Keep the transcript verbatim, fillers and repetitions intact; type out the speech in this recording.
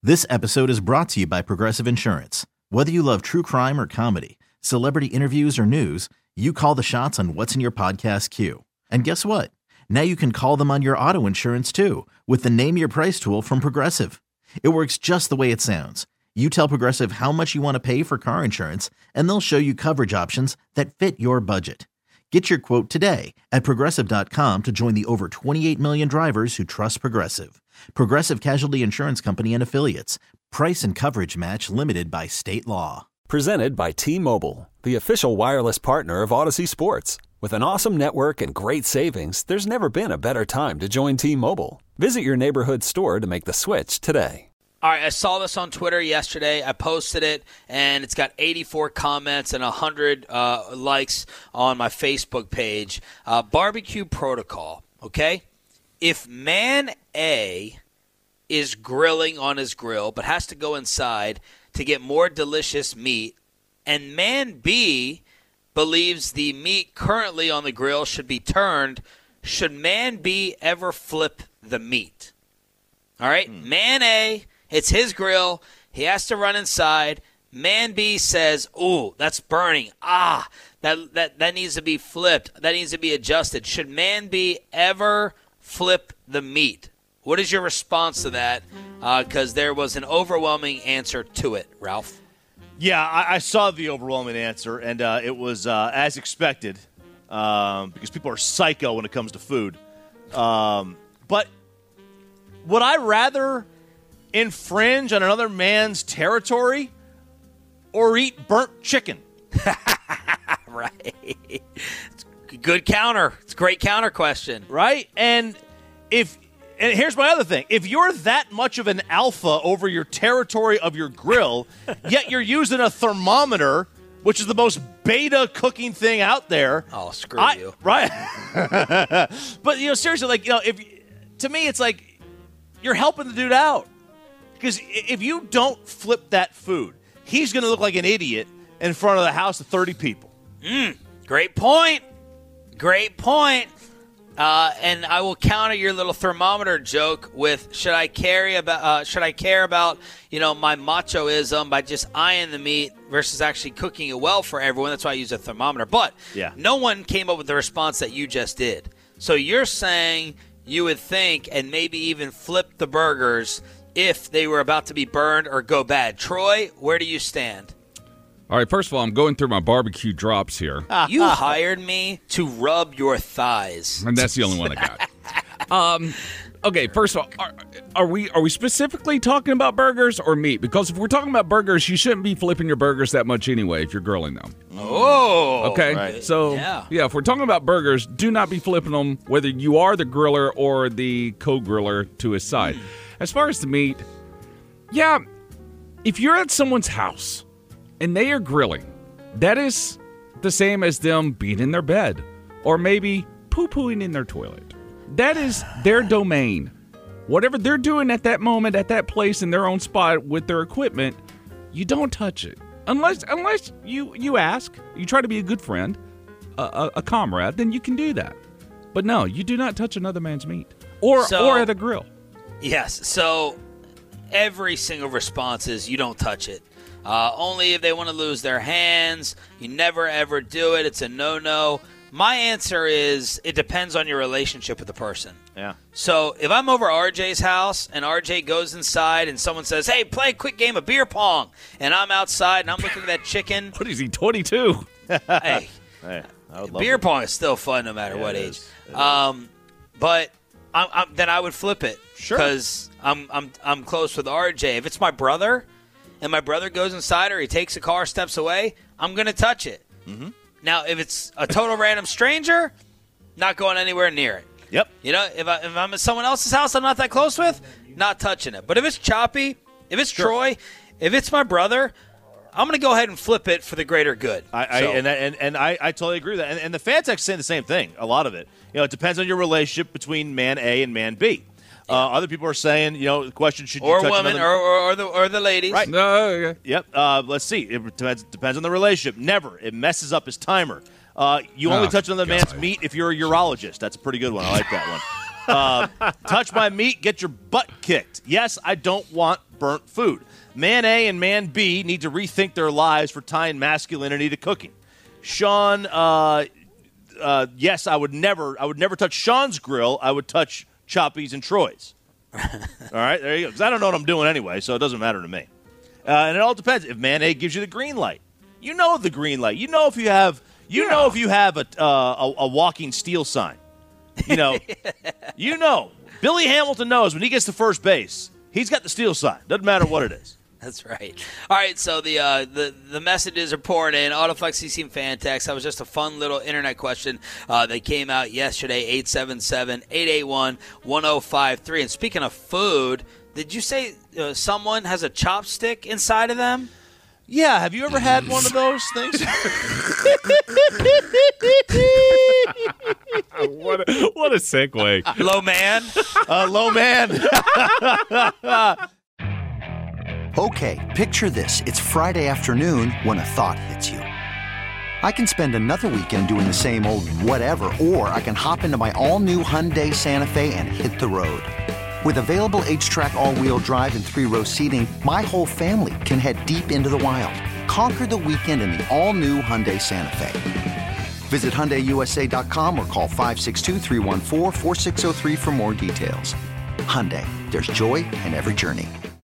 This episode is brought to you by Progressive Insurance. Whether you love true crime or comedy, celebrity interviews or news, you call the shots on what's in your podcast queue. And guess what? Now you can call them on your auto insurance too with the Name Your Price tool from Progressive. It works just the way it sounds. You tell Progressive how much you want to pay for car insurance, and they'll show you coverage options that fit your budget. Get your quote today at Progressive dot com to join the over twenty-eight million drivers who trust Progressive. Progressive Casualty Insurance Company and Affiliates. Price and coverage match limited by state law. Presented by T-Mobile, the official wireless partner of Odyssey Sports. With an awesome network and great savings, there's never been a better time to join T-Mobile. Visit your neighborhood store to make the switch today. All right, I saw this on Twitter yesterday. I posted it, and it's got eighty-four comments and one hundred uh, likes on my Facebook page. Uh, barbecue protocol, okay? If man A is grilling on his grill but has to go inside to get more delicious meat, and man B believes the meat currently on the grill should be turned, should man B ever flip the meat? All right, mm. Man A, it's his grill. He has to run inside. Man B says, ooh, that's burning. Ah, that, that, that needs to be flipped. That needs to be adjusted. Should man B ever flip the meat? What is your response to that? Because uh, there was an overwhelming answer to it, Ralph. Yeah, I, I saw the overwhelming answer, and uh, it was uh, as expected um, because people are psycho when it comes to food. Um, but would I rather infringe on another man's territory or eat burnt chicken? Right. It's a good counter. It's a great counter question. Right? And if and here's my other thing. If you're that much of an alpha over your territory of your grill, yet you're using a thermometer, which is the most beta cooking thing out there. Oh, screw I, you. Right. But, you know, seriously, like, you know, if to me it's like you're helping the dude out. Because if you don't flip that food, he's going to look like an idiot in front of the house of thirty people. Mm, great point. Great point. Uh, and I will counter your little thermometer joke with should I carry about uh, should I care about you know my machoism by just eyeing the meat versus actually cooking it well for everyone? That's why I use a thermometer. But yeah. No one came up with the response that you just did. So you're saying you would think and maybe even flip the burgers if they were about to be burned or go bad. Troy, where do you stand? All right, first of all, I'm going through my barbecue drops here. You hired me to rub your thighs. And that's the only one I got. um, okay, first of all, are, are we are we specifically talking about burgers or meat? Because if we're talking about burgers, you shouldn't be flipping your burgers that much anyway if you're grilling them. Oh. Okay, right. so, yeah. yeah, if we're talking about burgers, do not be flipping them whether you are the griller or the co-griller to his side. Mm. As far as the meat, yeah, if you're at someone's house and they are grilling, that is the same as them being in their bed or maybe poo-pooing in their toilet. That is their domain. Whatever they're doing at that moment, at that place, in their own spot with their equipment, you don't touch it. Unless unless you, you ask, you try to be a good friend, a, a, a comrade, then you can do that. But no, you do not touch another man's meat or So- or at a grill. Yes, so every single response is you don't touch it. Uh, only if they want to lose their hands. You never, ever do it. It's a no-no. My answer is it depends on your relationship with the person. Yeah. So if I'm over R J's house and R J goes inside and someone says, hey, play a quick game of beer pong, and I'm outside and I'm looking at that chicken. What is he, twenty-two? Hey, Hey, I would love beer it. pong is still fun no matter Yeah, what it age. is. It Um, but I'm, I'm, then I would flip it. Sure. Because I'm, I'm, I'm close with R J. If it's my brother and my brother goes inside or he takes a car, steps away, I'm going to touch it. Mm-hmm. Now, if it's a total random stranger, not going anywhere near it. Yep. You know, if, I, if I'm at someone else's house I'm not that close with, not touching it. But if it's Choppy, if it's Sure. Troy, if it's my brother, I'm going to go ahead and flip it for the greater good. I, I So- and and and I, I totally agree with that. And, and the fan text saying the same thing. A lot of it, you know, it depends on your relationship between man A and man B. Uh, other people are saying, you know, the question should you or touch women, another- or, or, or the or the ladies. Right. No, okay. Yep. Uh, let's see. It depends, depends on the relationship. Never. It messes up his timer. Uh, you only Oh, touch another man's God. meat if you're a urologist. That's a pretty good one. I like that one. Uh, touch my meat, get your butt kicked. Yes, I don't want burnt food. Man A and Man B need to rethink their lives for tying masculinity to cooking. Sean, uh, uh, yes, I would never, I would never touch Sean's grill. I would touch Choppy's and Troy's. All right, there you go. Because I don't know what I'm doing anyway, so it doesn't matter to me. Uh, and it all depends. If Man A gives you the green light, you know the green light. You know if you have, you yeah. know if you have a, uh, a a walking steel sign. You know, you know. Billy Hamilton knows when he gets to first base, he's got the steel sign. Doesn't matter what it is. That's right. All right, so the uh, the the messages are pouring in. Autoflex C C fan text. That was just a fun little internet question uh, that came out yesterday. eight seven seven, eight eight one, one oh five three. And speaking of food, did you say uh, someone has a chopstick inside of them? Yeah. Have you ever had one of those things? what, a, what a segue. Low man. Uh, low man. Okay, picture this. It's Friday afternoon when a thought hits you. I can spend another weekend doing the same old whatever, or I can hop into my all-new Hyundai Santa Fe and hit the road. With available H-Track all-wheel drive and three-row seating, my whole family can head deep into the wild. Conquer the weekend in the all-new Hyundai Santa Fe. Visit Hyundai U S A dot com or call five six two, three one four, four six zero three for more details. Hyundai, there's joy in every journey.